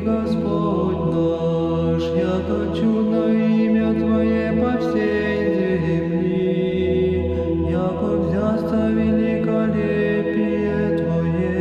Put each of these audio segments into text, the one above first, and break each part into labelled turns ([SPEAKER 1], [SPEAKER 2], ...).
[SPEAKER 1] Господь наш, яко чудно имя Твое по всей земли, яко взясто великолепие Твое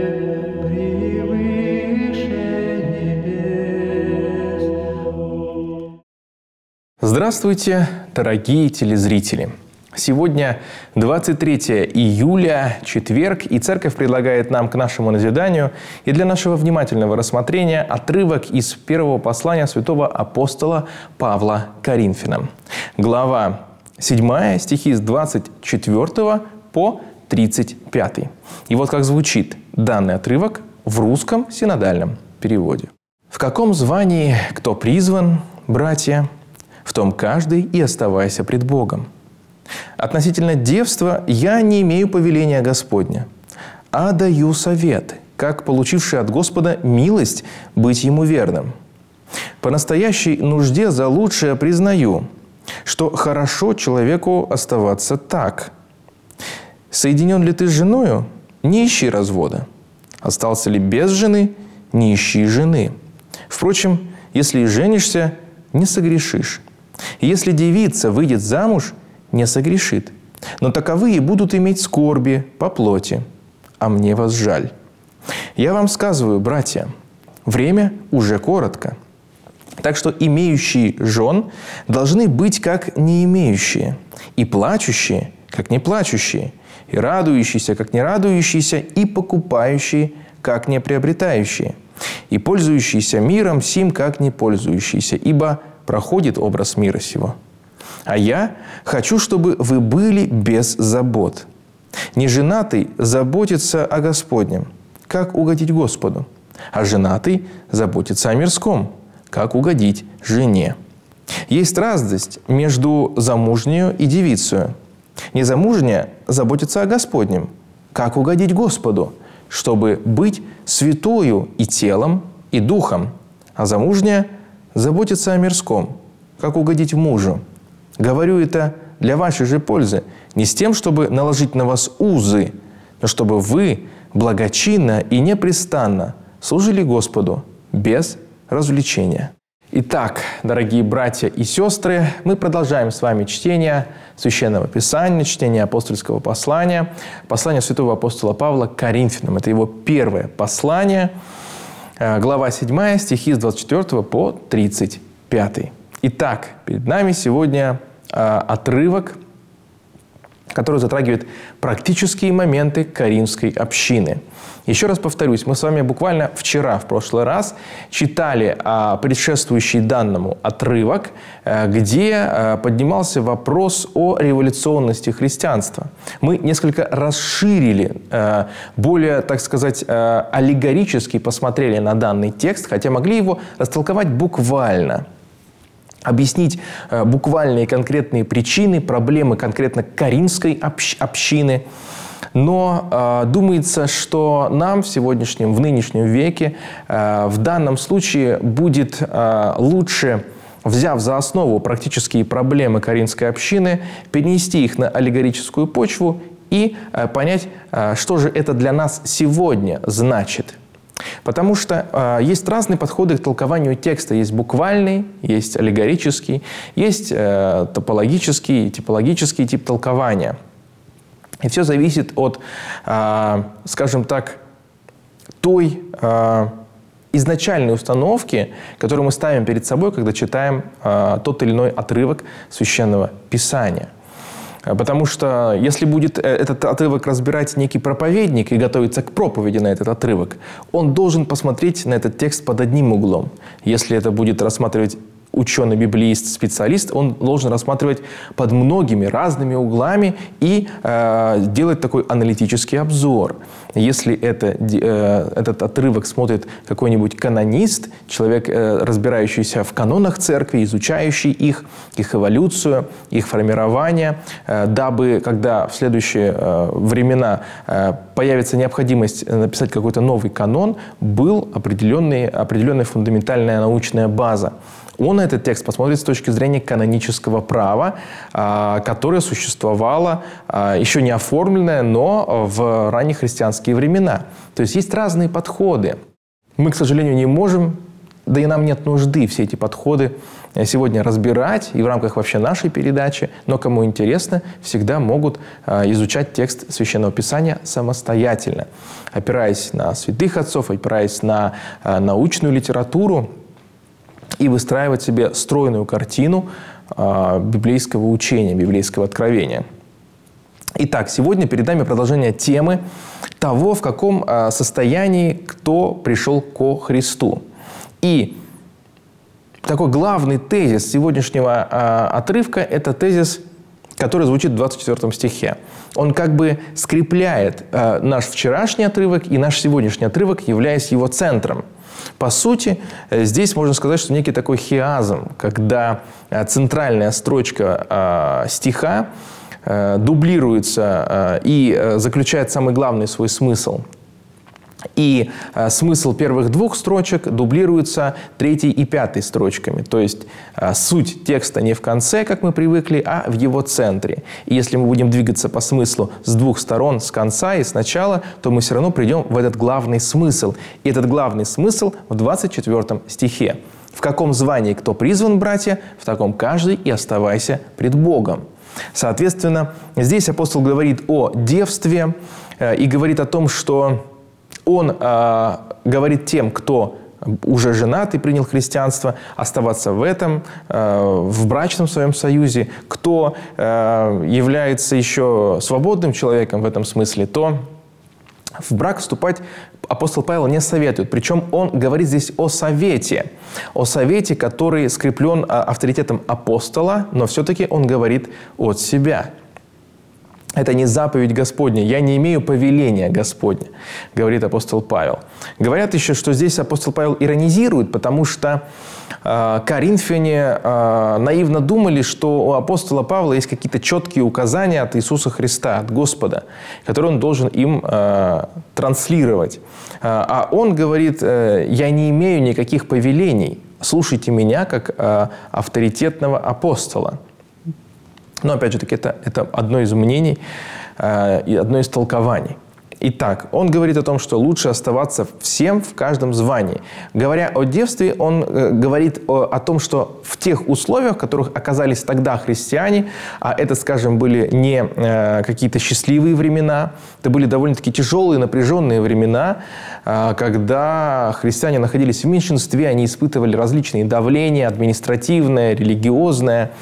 [SPEAKER 1] превыше небес.
[SPEAKER 2] Здравствуйте, дорогие телезрители! Сегодня 23 июля, четверг, и Церковь предлагает нам к нашему назиданию и для нашего внимательного рассмотрения отрывок из первого послания святого апостола Павла Коринфянам. Глава 7, стихи с 24 по 35. И вот как звучит данный отрывок в русском синодальном переводе. «В каком звании кто призван, братья, в том каждый и оставайся пред Богом. Относительно девства я не имею повеления Господня, а даю совет, как получивший от Господа милость быть Ему верным. По настоящей нужде за лучшее признаю, что хорошо человеку оставаться так. Соединен ли ты с женою, не ищи развода. Остался ли без жены, не ищи жены. Впрочем, если и женишься, не согрешишь. И если девица выйдет замуж, не согрешит. Но таковые будут иметь скорби по плоти, а мне вас жаль. Я вам сказываю, братья, время уже коротко. Так что имеющие жен должны быть как не имеющие, и плачущие, как не плачущие, и радующиеся, как не радующиеся, и покупающие, как не приобретающие, и пользующиеся миром сим, как не пользующиеся, ибо проходит образ мира сего. А я хочу, чтобы вы были без забот. Неженатый заботится о Господнем, как угодить Господу, а женатый заботится о мирском, как угодить жене. Есть разность между замужнею и девицею. Незамужняя заботится о Господнем, как угодить Господу, чтобы быть святою и телом, и духом, а замужняя заботится о мирском, как угодить мужу. Говорю это для вашей же пользы, не с тем, чтобы наложить на вас узы, но чтобы вы благочинно и непрестанно служили Господу без развлечения». Итак, дорогие братья и сестры, мы продолжаем с вами чтение Священного Писания, чтение апостольского послания, послание святого апостола Павла к Коринфянам. Это его первое послание, глава 7, стихи с 24 по 35. Итак, перед нами сегодня отрывок, который затрагивает практические моменты Коринфской общины. Еще раз повторюсь, мы с вами буквально вчера, в прошлый раз, читали предшествующий данному отрывок, где поднимался вопрос о революционности христианства. Мы несколько расширили, более, так сказать, аллегорически посмотрели на данный текст, хотя могли его растолковать буквально. Объяснить буквальные конкретные причины, проблемы конкретно коринфской общины. Но думается, что нам в нынешнем веке, в данном случае будет лучше, взяв за основу практические проблемы коринфской общины, перенести их на аллегорическую почву и понять, что же это для нас сегодня значит. Потому что есть разные подходы к толкованию текста. Есть буквальный, есть аллегорический, есть топологический, типологический тип толкования. И все зависит от, скажем так, той изначальной установки, которую мы ставим перед собой, когда читаем тот или иной отрывок Священного Писания. Потому что если будет этот отрывок разбирать некий проповедник и готовиться к проповеди на этот отрывок, он должен посмотреть на этот текст под одним углом. Если это будет рассматривать ученый, библеист, специалист, он должен рассматривать под многими разными углами и делать такой аналитический обзор. Если этот отрывок смотрит какой-нибудь канонист, человек, разбирающийся в канонах церкви, изучающий их эволюцию, их формирование, дабы, когда в следующие времена появится необходимость написать какой-то новый канон, был определенная фундаментальная научная база. Он на этот текст посмотрит с точки зрения канонического права, которое существовало, еще не оформленное, но в раннехристианские времена. То есть есть разные подходы. Мы, к сожалению, не можем Да и нам нет нужды все эти подходы сегодня разбирать и в рамках вообще нашей передачи. Но кому интересно, всегда могут изучать текст Священного Писания самостоятельно, опираясь на святых отцов, опираясь на научную литературу и выстраивать себе стройную картину библейского учения, библейского откровения. Итак, сегодня перед нами продолжение темы того, в каком состоянии кто пришел ко Христу. И такой главный тезис сегодняшнего отрывка – это тезис, который звучит в 24 стихе. Он как бы скрепляет наш вчерашний отрывок и наш сегодняшний отрывок, являясь его центром. По сути, здесь можно сказать, что некий такой хиазм, когда центральная строчка стиха дублируется и заключает самый главный свой смысл. И смысл первых двух строчек дублируется третьей и пятой строчками. То есть суть текста не в конце, как мы привыкли, а в его центре. И если мы будем двигаться по смыслу с двух сторон, с конца и с начала, то мы все равно придем в этот главный смысл. И этот главный смысл в 24 стихе. «В каком звании кто призван, братья, в таком каждый и оставайся пред Богом». Соответственно, здесь апостол говорит о девстве и говорит о том, что он говорит тем, кто уже женат и принял христианство, оставаться в этом, в брачном своем союзе. Кто является еще свободным человеком в этом смысле, то в брак вступать апостол Павел не советует. Причем он говорит здесь о совете, который скреплен авторитетом апостола, но все-таки он говорит от себя. Это не заповедь Господня. Я не имею повеления Господня, говорит апостол Павел. Говорят еще, что здесь апостол Павел иронизирует, потому что коринфяне наивно думали, что у апостола Павла есть какие-то четкие указания от Иисуса Христа, от Господа, которые он должен им транслировать. А он говорит: я не имею никаких повелений. Слушайте меня как авторитетного апостола. Но, опять же таки, это одно из мнений и одно из толкований. Итак, он говорит о том, что лучше оставаться всем в каждом звании. Говоря о девстве, он говорит о том, что в тех условиях, в которых оказались тогда христиане, а это, скажем, были не какие-то счастливые времена, это были довольно-таки тяжелые, напряженные времена, когда христиане находились в меньшинстве, они испытывали различные давления, административное, религиозное.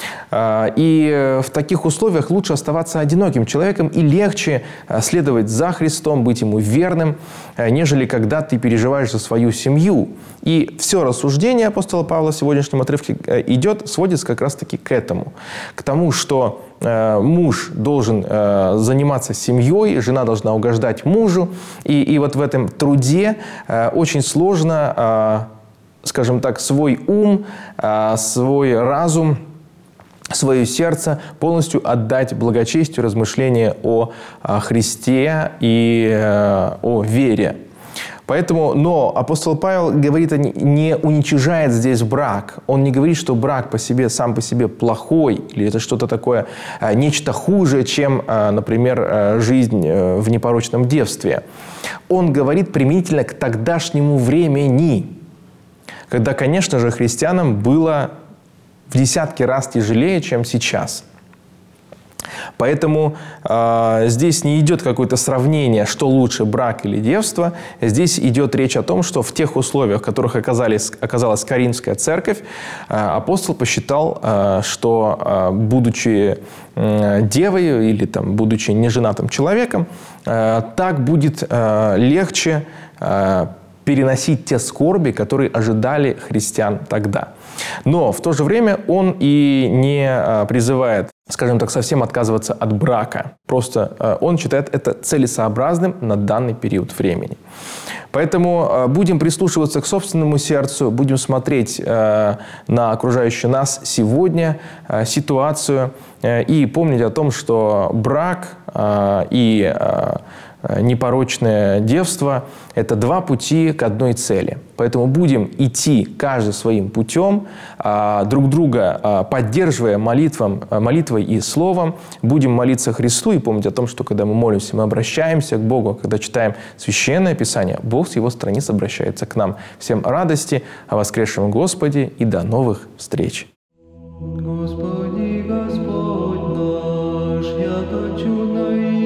[SPEAKER 2] И в таких условиях лучше оставаться одиноким человеком и легче следовать за Христом, быть Ему верным, нежели когда ты переживаешь за свою семью. И все рассуждение апостола Павла в сегодняшнем отрывке сводится как раз-таки к этому. К тому, что муж должен заниматься семьей, жена должна угождать мужу. И вот в этом труде очень сложно, скажем так, свой ум, свой разум, свое сердце полностью отдать благочестию, размышления о Христе и о вере. Поэтому, но апостол Павел говорит, не уничижает здесь брак. Он не говорит, что брак сам по себе плохой, или это что-то такое, нечто хуже, чем, например, жизнь в непорочном девстве. Он говорит применительно к тогдашнему времени, когда, конечно же, христианам было в десятки раз тяжелее, чем сейчас. Поэтому здесь не идет какое-то сравнение, что лучше, брак или девство. Здесь идет речь о том, что в тех условиях, в которых оказалась Коринфская церковь, апостол посчитал, что, будучи девой или будучи неженатым человеком, так будет легче переносить те скорби, которые ожидали христиан тогда. Но в то же время он и не призывает, скажем так, совсем отказываться от брака. Просто он считает это целесообразным на данный период времени. Поэтому будем прислушиваться к собственному сердцу, будем смотреть на окружающую нас сегодня ситуацию и помнить о том, что брак и непорочное девство – это два пути к одной цели. Поэтому будем идти каждый своим путем, друг друга поддерживая молитвой и словом. Будем молиться Христу и помнить о том, что когда мы молимся, мы обращаемся к Богу. Когда читаем Священное Писание, Бог с Его страниц обращается к нам. Всем радости о воскресшем Господе и до новых встреч!
[SPEAKER 1] Господи, Господь наш, яко чудно